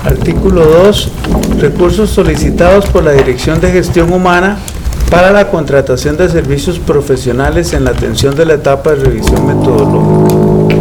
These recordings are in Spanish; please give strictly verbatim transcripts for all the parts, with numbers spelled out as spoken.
Artículo dos. Recursos solicitados por la Dirección de Gestión Humana para la contratación de servicios profesionales en la atención de la etapa de revisión metodológica.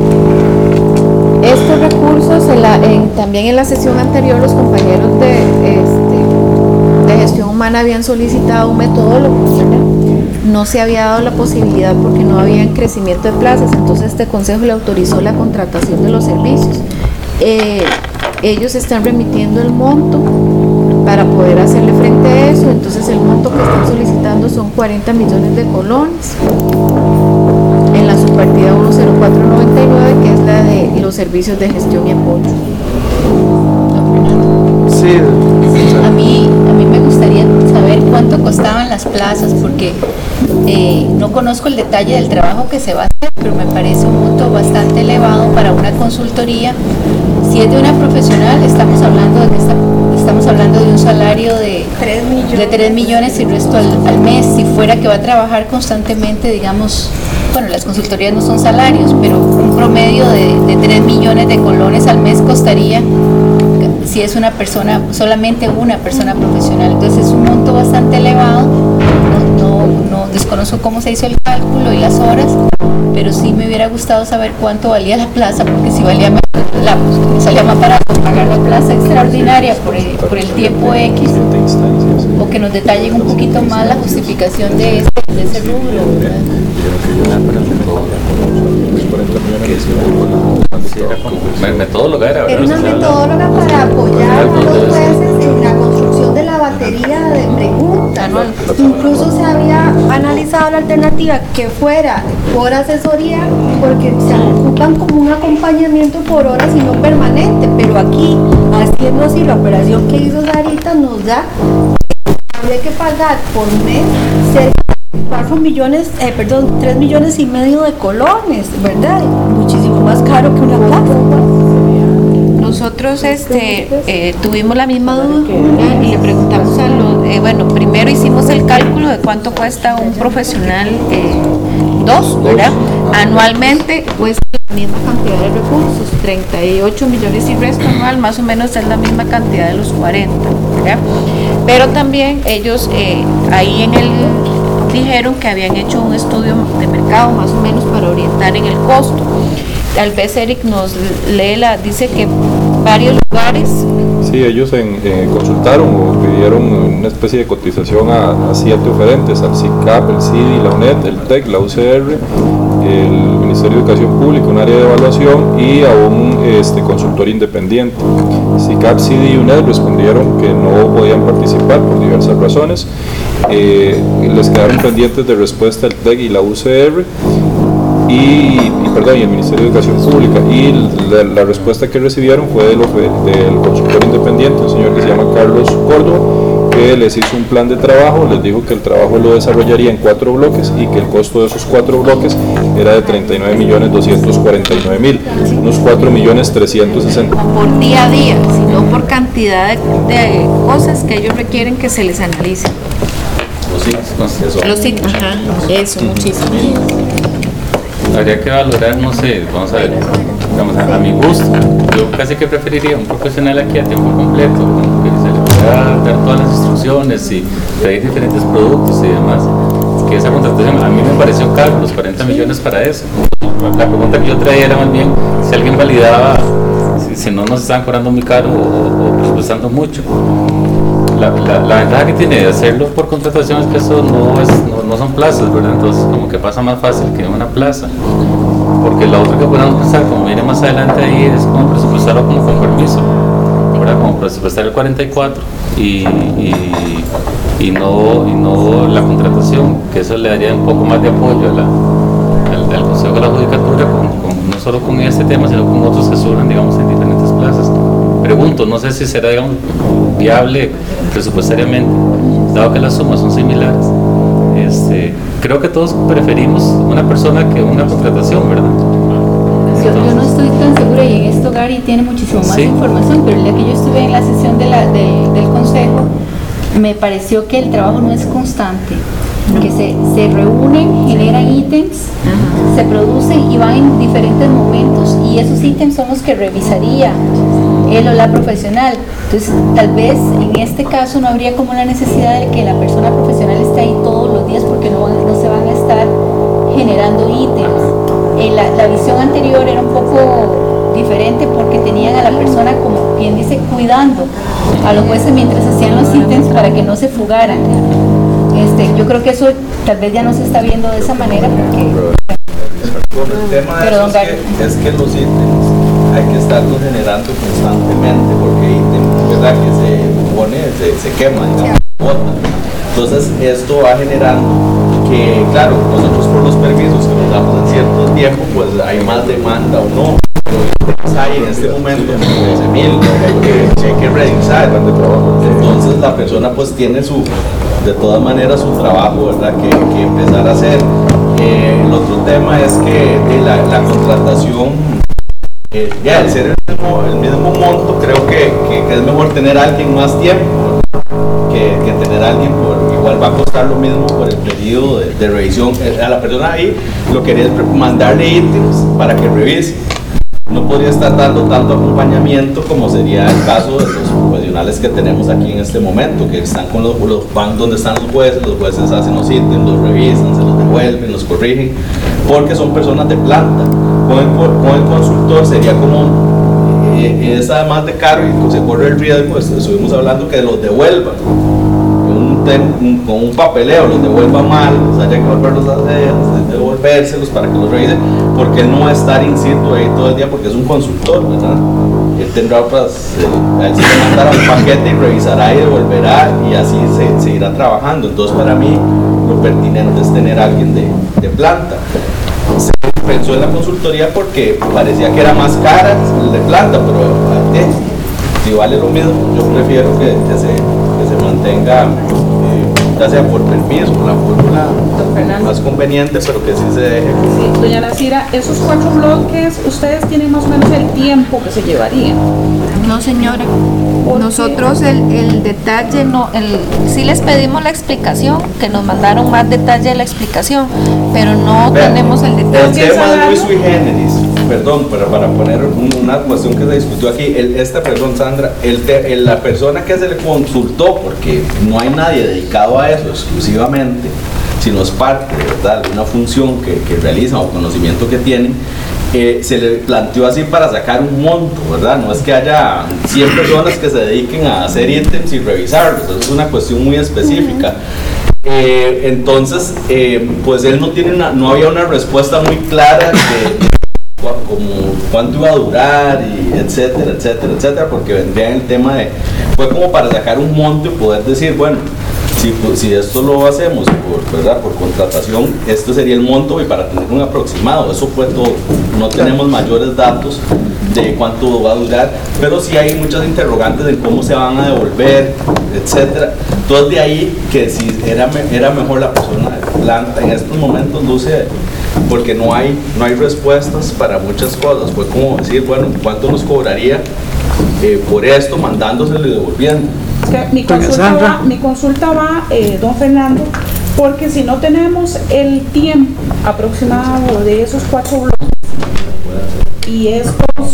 Estos recursos, en la, en, también en la sesión anterior, los compañeros de, este, de gestión humana habían solicitado un metodólogo, ¿verdad? No se había dado la posibilidad porque no había crecimiento de plazas, entonces este consejo le autorizó la contratación de los servicios. Eh, ellos están remitiendo el monto para poder hacerle frente a eso, entonces el monto que están solicitando son cuarenta millones de colones en la subpartida uno cero cuatro noventa y nueve, que es la de los servicios de gestión y apoyo. Sí, a mí, a mí me gustaría saber cuánto costaban las plazas, porque eh, no conozco el detalle del trabajo que se va a hacer, pero me parece un monto bastante elevado para una consultoría. Si es de una profesional, estamos hablando de que está, estamos hablando de un salario de tres millones, de tres millones y el resto al, al mes. Si fuera que va a trabajar constantemente, digamos, bueno, las consultorías no son salarios, pero un promedio de, de tres millones de colones al mes costaría, si es una persona, solamente una persona profesional. Entonces es un monto bastante elevado. No, no, no desconozco cómo se hizo el cálculo y las horas, pero sí me hubiera gustado saber cuánto valía la plaza, porque si valía más, la, pues, salía más barato pagar la plaza extraordinaria por el, por el tiempo X, o que nos detallen un poquito más la justificación de ese, de ese rubro, ¿verdad? Metodóloga era, era una metodóloga para apoyar a los jueces en la construcción de la batería de preguntas. Incluso se había analizado la alternativa que fuera por asesoría, porque se ocupan como un acompañamiento por horas y no permanente, pero aquí, haciendo así la operación que hizo Sarita, nos da habría que pagar por mes cerca de cuatro millones, eh, perdón, tres millones y medio de colones, ¿verdad? Muchísimo más caro que una plaza. Nosotros este, eh, tuvimos la misma duda y le preguntamos a los, eh, bueno, primero hicimos el cálculo de cuánto cuesta un profesional eh, dos, ¿verdad? Anualmente cuesta la misma cantidad de recursos, treinta y ocho millones y resto anual, más o menos es la misma cantidad de los cuarenta, ¿verdad? Pero también ellos eh, ahí en el dijeron que habían hecho un estudio de mercado más o menos para orientar en el costo. Tal vez Eric nos lee la, dice que varios lugares. Sí, ellos en, eh, consultaron o pidieron una especie de cotización a, a siete oferentes, al SICAP, el C I D I, la UNED, el TEC, la U C R, el Ministerio de Educación Pública, un área de evaluación y a un este, consultor independiente. SICAP, C I D I y UNED respondieron que no podían participar por diversas razones. Eh, les quedaron pendientes de respuesta el TEC y la U C R. Y, y, perdón, y el Ministerio de Educación Pública, y la, la respuesta que recibieron fue del, del consultor independiente, un señor que se llama Carlos Córdoba, que les hizo un plan de trabajo, les dijo que el trabajo lo desarrollaría en cuatro bloques y que el costo de esos cuatro bloques era de treinta y nueve millones doscientos cuarenta y nueve mil, unos cuatro millones trescientos sesenta. Por día a día, sino por cantidad de, de cosas que ellos requieren que se les analicen. Los sitios, Los sitios, ajá, eso, muchísimo. Habría que valorar, no sé, vamos a ver, digamos, a, a mi gusto, yo casi que preferiría un profesional aquí a tiempo completo, ¿no? Que se le pueda dar todas las instrucciones y pedir diferentes productos y demás, que esa contratación a mí me pareció caro, los cuarenta millones para eso. La pregunta que yo traía era más bien si alguien validaba, si, si no nos estaban cobrando muy caro o, o presupuestando mucho. La, la, la ventaja que tiene de hacerlo por contratación es que eso no, es, no, no son plazas, ¿verdad? Entonces como que pasa más fácil que una plaza, porque la otra que podemos pensar, como viene más adelante ahí, es como presupuestarlo como con permiso, ¿verdad? Como presupuestar el cuarenta y cuatro y, y, y, no, y no la contratación, que eso le daría un poco más de apoyo a la, al, al Consejo de la Judicatura, con, con, no solo con este tema, sino con otros que surjan, digamos, en diferentes plazas. Pregunto, no sé si será, digamos, viable presupuestariamente, dado que las sumas son similares. Este, creo que todos preferimos una persona que una contratación, ¿verdad? Yo, yo no estoy tan segura, y en esto Gary tiene muchísimo más sí. información, pero el día que yo estuve en la sesión de la, de, del consejo, me pareció que el trabajo no es constante, que se, se reúnen, generan ítems, uh-huh. se producen y van en diferentes momentos, y esos ítems son los que revisaría él o la profesional. Entonces, tal vez en este caso no habría como la necesidad de que la persona profesional esté ahí todos los días porque no, van, no se van a estar generando ítems. Eh, la, la visión anterior era un poco diferente porque tenían a la persona, como bien dice, cuidando a los jueces mientras hacían los ítems para que no se fugaran. Este, yo creo que eso tal vez ya no se está viendo de esa manera porque... Bueno, el tema de Pero, eso es, que, es que los ítems hay que estarlos generando constantemente porque ítems, ¿verdad?, que se pone, se, se quema, digamos, bota. Entonces esto va generando que, claro, nosotros por los permisos que nos damos en cierto tiempo, pues hay más demanda o no. Hay en este momento trece mil que, que hay que revisar. Entonces la persona pues tiene su, de todas maneras, su trabajo, ¿verdad?, que, que empezar a hacer. Eh, el otro tema es que de la, la contratación, eh, ya al ser el mismo, el mismo monto, creo que, que, que es mejor tener a alguien más tiempo que, que tener a alguien por igual va a costar lo mismo por el periodo de, de revisión. A la persona ahí lo que quería es mandarle ítems para que revise. No podría estar dando tanto acompañamiento como sería el caso de los profesionales que tenemos aquí en este momento, que están con los, los van donde están los jueces, los jueces hacen los ítems, los revisan, se los devuelven, los corrigen, porque son personas de planta. Con el, con el consultor sería como, eh, es además de caro y se corre el riesgo, pues estuvimos hablando que los devuelvan. Un, con un papeleo, los devuelva mal, pues haya que volverlos a hacer, devolvérselos para que los revisen, porque él no va a estar in situ ahí todo el día porque es un consultor, ¿verdad? Él tendrá otras, eh, a él se le mandará un paquete y revisará y devolverá y así se seguirá trabajando. Entonces para mí lo pertinente es tener a alguien de, de planta. Se pensó en la consultoría porque parecía que era más cara el de planta, pero eh, si vale lo mismo, yo prefiero que, que, se, que se mantenga, eh, ya sea por permiso, la fórmula más conveniente, pero que sí se deje. Sí, doña Nacira, esos cuatro bloques, ¿ustedes tienen más o menos el tiempo que se llevarían? No, señora. Nosotros el, el detalle, no, el, sí les pedimos la explicación, que nos mandaron más detalle de la explicación, pero no Vean, tenemos el detalle. El tema es muy sui generis, perdón, pero para poner un, una cuestión que se discutió aquí, el, esta perdón Sandra, el, el, la persona que se le consultó, porque no hay nadie dedicado a eso exclusivamente, sino es parte, ¿verdad?, de una función que, que realizan o conocimiento que tienen, eh, se le planteó así para sacar un monto, ¿verdad? No es que haya cien personas que se dediquen a hacer ítems y revisarlos, eso es una cuestión muy específica. Eh, entonces, eh, pues él no tiene una, no había una respuesta muy clara de, de como cuánto iba a durar y etcétera, etcétera, etcétera, porque vendría en el tema de, fue como para sacar un monto y poder decir, bueno, si, si esto lo hacemos por, ¿verdad?, por contratación, esto sería el monto y para tener un aproximado, eso fue todo, no tenemos mayores datos de cuánto va a durar, pero sí hay muchas interrogantes de cómo se van a devolver, etcétera. Entonces de ahí que si era, era mejor la persona de planta, en estos momentos luce, porque no hay, no hay respuestas para muchas cosas, fue como decir, bueno, ¿cuánto nos cobraría eh, por esto, mandándoselo y devolviendo? Es que mi consulta va, mi consulta va eh, don Fernando, porque si no tenemos el tiempo aproximado de esos cuatro bloques y estos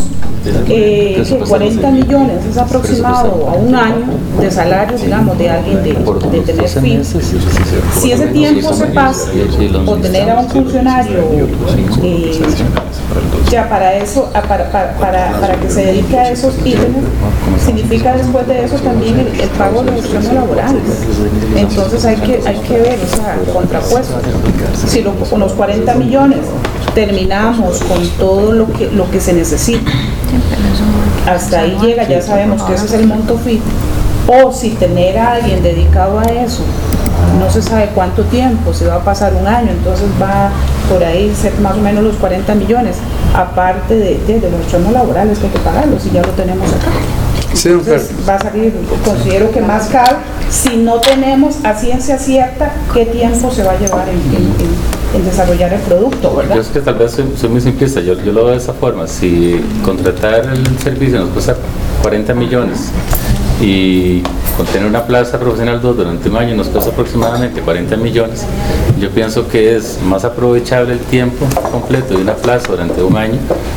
eh, cuarenta millones es aproximado a un año de salario, digamos, de alguien de, de tener fin, si ese tiempo se pasa o tener a un funcionario eh, ya para eso, para, para, para, para que se dedique a esos ítems, significa después de eso también el, el pago de los opciones laborales. Entonces hay que, hay que ver, o sea, contrapuesto. Si lo, con los cuarenta millones terminamos con todo lo que, lo que se necesita, hasta ahí llega, ya sabemos que ese es el monto fijo, o si tener a alguien dedicado a eso, no se sabe cuánto tiempo, si va a pasar un año, entonces va por ahí ser más o menos los cuarenta millones, aparte de, de, de los opciones laborales que hay que pagarlos, y ya lo tenemos acá. Entonces va a salir, considero que más caro, si no tenemos a ciencia cierta qué tiempo se va a llevar en, en, en, en desarrollar el producto, ¿verdad? Yo es que tal vez soy, soy muy simplista, yo, yo lo veo de esa forma. Si contratar el servicio nos cuesta cuarenta millones y con tener una plaza profesional dos durante un año nos cuesta aproximadamente cuarenta millones, yo pienso que es más aprovechable el tiempo completo de una plaza durante un año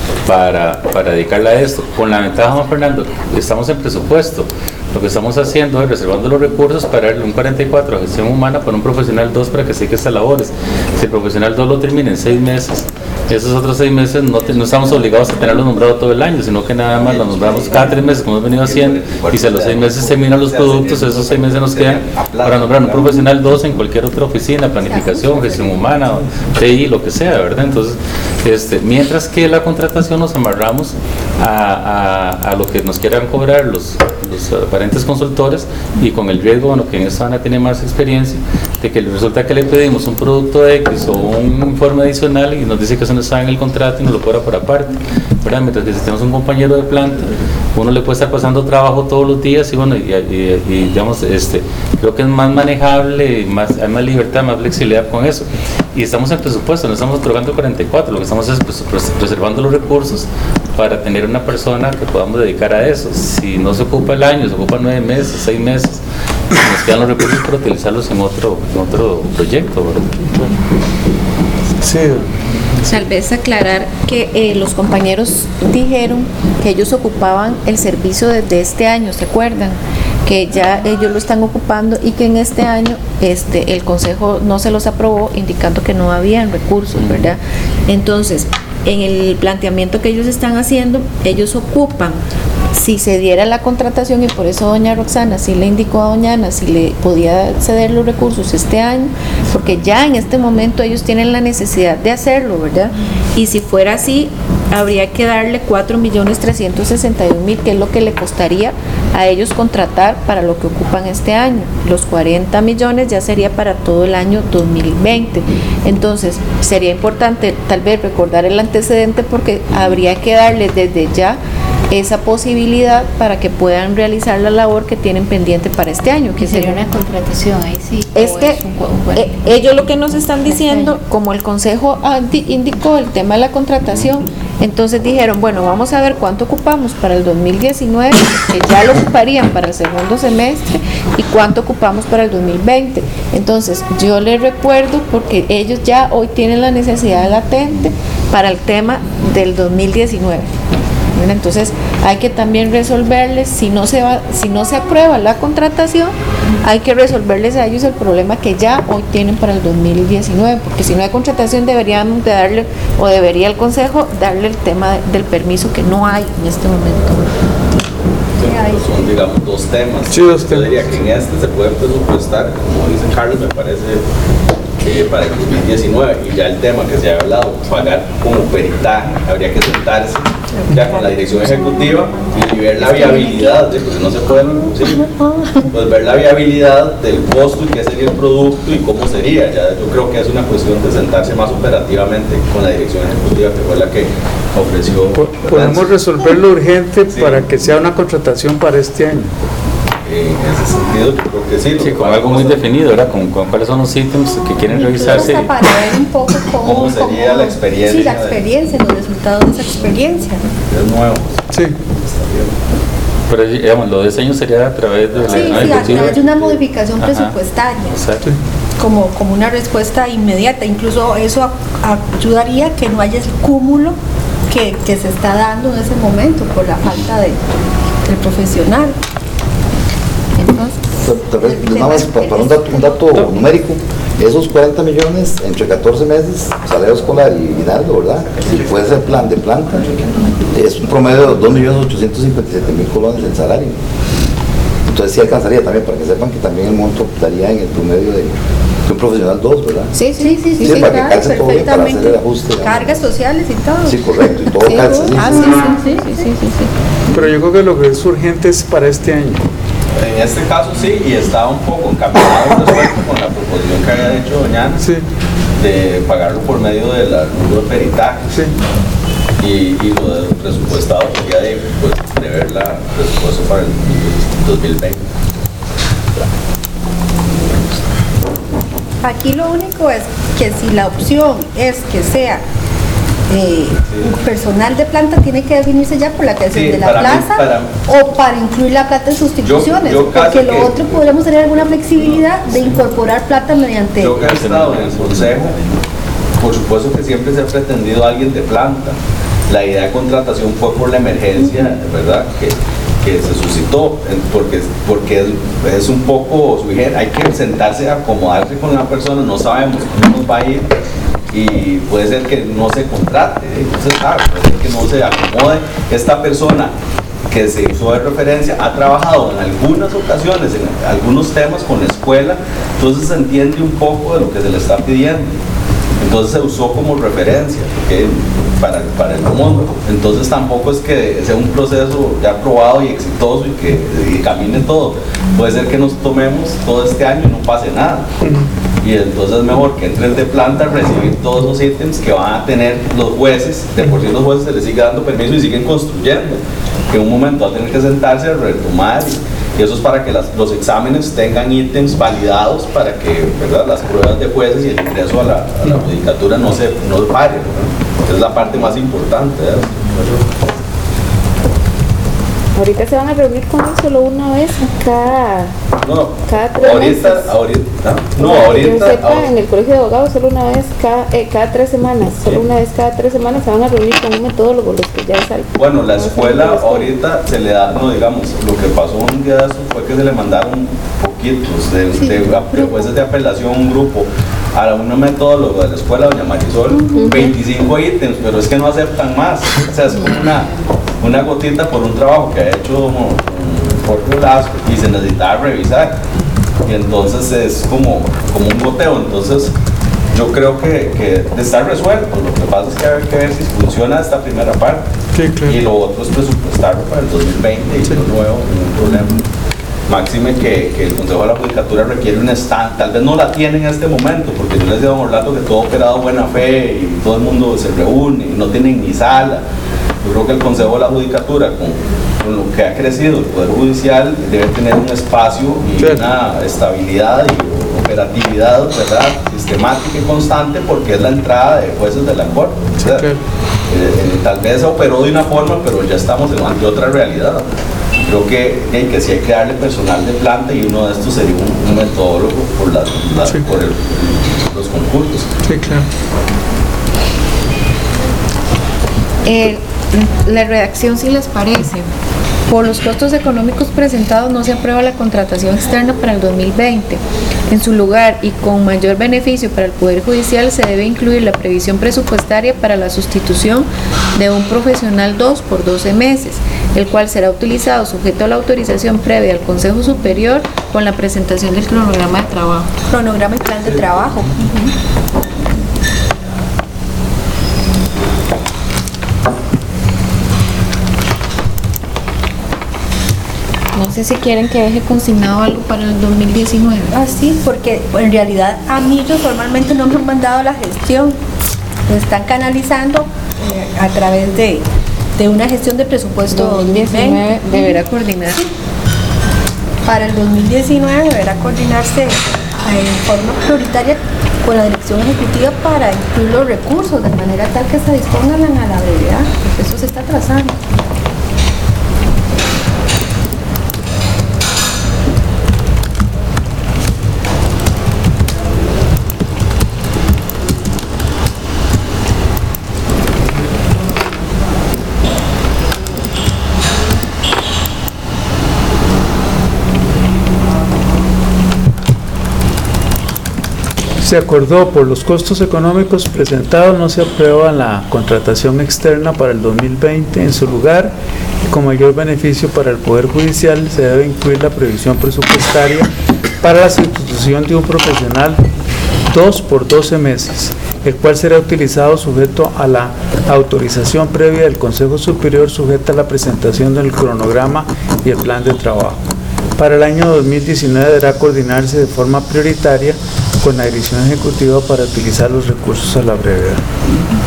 para, para dedicarla a esto. Con la ventaja, Juan Fernando, estamos en presupuesto. Lo que estamos haciendo es reservando los recursos para darle un cuarenta y cuatro a gestión humana para un profesional dos para que siga estas labores. Si el profesional dos lo termina en seis meses, esos otros seis meses no, te, no estamos obligados a tenerlo nombrado todo el año, sino que nada más lo nombramos cada tres meses, como hemos venido haciendo, y si a los seis meses terminan los productos, esos seis meses nos quedan para nombrar un profesional dos en cualquier otra oficina, planificación, gestión humana, T I, lo que sea, ¿verdad? Entonces, este, mientras que la contratación nos amarramos a, a, a lo que nos quieran cobrar los, los aparentes consultores, y con el riesgo, bueno, que en esta zona tiene más experiencia, de que resulta que le pedimos un producto X o un informe adicional y nos dice que eso no está en el contrato y nos lo cobra por aparte, ¿verdad? Mientras que si tenemos un compañero de planta, uno le puede estar pasando trabajo todos los días y bueno, y, y, y digamos, este, creo que es más manejable, más, hay más libertad, más flexibilidad con eso. Y estamos en presupuesto, no estamos otorgando cuarenta y cuatro, lo que estamos es pues, reservando los recursos para tener una persona que podamos dedicar a eso. Si no se ocupa el año, se ocupa nueve meses, seis meses, nos quedan los recursos para utilizarlos en otro, en otro proyecto, ¿verdad? Sí. Tal vez aclarar que eh, los compañeros dijeron que ellos ocupaban el servicio desde este año, ¿se acuerdan? Que ya ellos lo están ocupando y que en este año este, el Consejo no se los aprobó, indicando que no habían recursos, ¿verdad? Entonces, en el planteamiento que ellos están haciendo, ellos ocupan, si se diera la contratación, y por eso doña Roxana sí le indicó a doña Ana si le podía ceder los recursos este año, porque ya en este momento ellos tienen la necesidad de hacerlo, ¿verdad? Y si fuera así, habría que darle cuatro millones trescientos sesenta y un mil, que es lo que le costaría a ellos contratar para lo que ocupan este año. Los cuarenta millones ya sería para todo el año dos mil veinte. Entonces, sería importante tal vez recordar el antecedente, porque habría que darles desde ya esa posibilidad para que puedan realizar la labor que tienen pendiente para este año, que sería una contratación, ahí sí. Es que es un, bueno, eh, ellos lo que nos están diciendo, como el Consejo indicó el tema de la contratación, entonces dijeron, bueno, vamos a ver cuánto ocupamos para el dos mil diecinueve, que ya lo ocuparían para el segundo semestre, y cuánto ocupamos para el dos mil veinte. Entonces, yo les recuerdo, porque ellos ya hoy tienen la necesidad latente para el tema del dos mil diecinueve. Entonces hay que también resolverles, si no se va, si no se aprueba la contratación, hay que resolverles a ellos el problema que ya hoy tienen para el dos mil diecinueve, porque si no hay contratación deberíamos de darle, o debería el Consejo darle el tema de, del permiso, que no hay en este momento. Son, digamos, dos temas. Sí, dos temas. Yo diría que en este se puede presupuestar, como dice Carlos, me parece, eh, para el dos mil diecinueve, y ya el tema que se ha hablado, pagar como peritaje, habría que sentarse ya con la dirección ejecutiva y ver la viabilidad, de, porque no se puede, ¿sí? Pues ver la viabilidad del costo y qué sería el producto y cómo sería. Ya yo creo que es una cuestión de sentarse más operativamente con la dirección ejecutiva, que fue la que ofreció. Podemos resolverlo urgente, sí, para que sea una contratación para este año. En ese sentido, yo creo que sí. Sí, con algo muy definido, ¿verdad? Con, con cuáles son los ítems que quieren revisarse. Para ver un poco cómo, cómo sería cómo, la experiencia. Sí, la experiencia, los resultados de esa experiencia. Es nuevo. Sí. Pero digamos, lo de ese año sería a través de la sí, sí, a través de una modificación presupuestaria. Exacto. Como, como una respuesta inmediata. Incluso eso a, a ayudaría que no haya el cúmulo que, que se está dando en ese momento por la falta de, del profesional. Entonces, nada más para, para un dato, un dato numérico, esos cuarenta millones entre catorce meses, salario escolar y aguinaldo, ¿verdad? Si puede ser plan de planta, es un promedio de dos millones ochocientos cincuenta y siete mil colones el salario. Entonces sí alcanzaría también, para que sepan que también el monto daría en el promedio de, de un profesional dos, ¿verdad? Sí, sí, sí, sí, sí, sí, para claro, que calce todo bien, para hacer el ajuste. Cargas sociales y todo. Sí, correcto, y todo sí, calce. Sí, ah, sí, sí, sí. sí, sí, sí, sí, sí. Pero yo creo que lo que es urgente es para este año. En este caso sí, y estaba un poco encaminado resuelto con la proposición que había hecho doña Ana, sí, de pagarlo por medio del artículo de peritaje. Sí. Y, y lo del presupuestado sería de, pues, de ver la presupuesto para el dos mil veinte. Aquí lo único es que si la opción es que sea Eh, sí. personal de planta, tiene que definirse ya por la creación sí, de la plaza mí, para, o para incluir la plata en sustituciones, yo, yo porque lo que, otro podríamos tener alguna flexibilidad de incorporar plata mediante. Yo que he estado en el consejo, por supuesto que siempre se ha pretendido alguien de planta, La idea de contratación fue por la emergencia, ¿verdad?, que, que se suscitó, porque, porque es, es un poco, hay que sentarse a acomodarse con una persona, no sabemos cómo nos va a ir, y puede ser que no se contrate, no se sabe, puede ser que no se acomode. Esta persona que se usó de referencia ha trabajado en algunas ocasiones en algunos temas con la escuela, entonces se entiende un poco de lo que se le está pidiendo, entonces se usó como referencia, ¿okay?, para, para el mundo. Entonces tampoco es que sea un proceso ya probado y exitoso y que y camine todo. Puede ser que nos tomemos todo este año y no pase nada, y entonces es mejor que entren de planta a recibir todos los ítems que van a tener los jueces. De por sí los jueces se les sigue dando permiso y siguen construyendo, que en un momento va a tener que sentarse a retomar, y, y eso es para que las, los exámenes tengan ítems validados, para que, ¿verdad?, las pruebas de jueces y el ingreso a la, a la judicatura no se no pare, ¿verdad? Esa es la parte más importante, ¿verdad? Ahorita se van a reunir con él solo una vez cada, no, cada tres ahorita, meses. ahorita, no, O sea, ahorita, que yo sepa, ahorita, en el colegio de abogados solo una vez cada, eh, cada tres semanas, solo una vez cada tres semanas se van a reunir con un metodólogo, los que ya salen. bueno, la escuela ahorita se le da, no, digamos, lo que pasó un día de eso fue que se le mandaron poquitos de, sí, de, de jueces de apelación, un grupo, a una metodóloga de la escuela, doña Marisol, uh-huh, veinticinco ítems, pero es que no aceptan más, o sea, es como una, una gotita por un trabajo que ha hecho Jorge Lazo y se necesitaba revisar, y entonces es como, como un goteo. Entonces yo creo que, que está resuelto, lo que pasa es que hay que ver si funciona esta primera parte, sí, claro, y lo otro es presupuestarlo para el dos mil veinte, y sí, lo nuevo, ningún problema. Máxime que, que el Consejo de la Judicatura requiere un stand, tal vez no la tiene en este momento, porque yo les digo a Orlando que todo ha operado buena fe y todo el mundo se reúne y no tienen ni sala. Yo creo que el Consejo de la Judicatura, con, con lo que ha crecido el Poder Judicial, debe tener un espacio y sí, una estabilidad y operatividad, ¿verdad?, sistemática y constante, porque es la entrada de jueces de la Corte. Sí, claro. eh, eh, tal vez se operó de una forma, pero ya estamos ante otra realidad. Creo que, eh, que sí hay que darle personal de planta, y uno de estos sería un, un metodólogo por, la, la, sí, por el, los concursos. Sí, claro. Eh, la redacción, si les parece, por los costos económicos presentados no se aprueba la contratación externa para el dos mil veinte. En su lugar, y con mayor beneficio para el Poder Judicial, se debe incluir la previsión presupuestaria para la sustitución de un profesional dos por doce meses, el cual será utilizado sujeto a la autorización previa al Consejo Superior con la presentación del cronograma de trabajo. Cronograma y plan de trabajo. Uh-huh. No sé si quieren que deje consignado algo para el dos mil diecinueve. Ah, sí, porque en realidad a mí ellos formalmente no me han mandado la gestión. Lo están canalizando eh, a través de, de una gestión de presupuesto dos mil diecinueve. Deberá coordinar. Sí. Para el dos mil diecinueve deberá coordinarse en forma prioritaria con la dirección ejecutiva para incluir los recursos de manera tal que se dispongan a la brevedad, porque eso se está trazando. Se acordó por los costos económicos presentados no se aprueba la contratación externa para el dos mil veinte. En su lugar, y con mayor beneficio para el Poder Judicial, se debe incluir la previsión presupuestaria para la sustitución de un profesional dos por doce meses, el cual será utilizado sujeto a la autorización previa del Consejo Superior, sujeta a la presentación del cronograma y el plan de trabajo. Para el año dos mil diecinueve deberá coordinarse de forma prioritaria con la dirección ejecutiva para utilizar los recursos a la brevedad.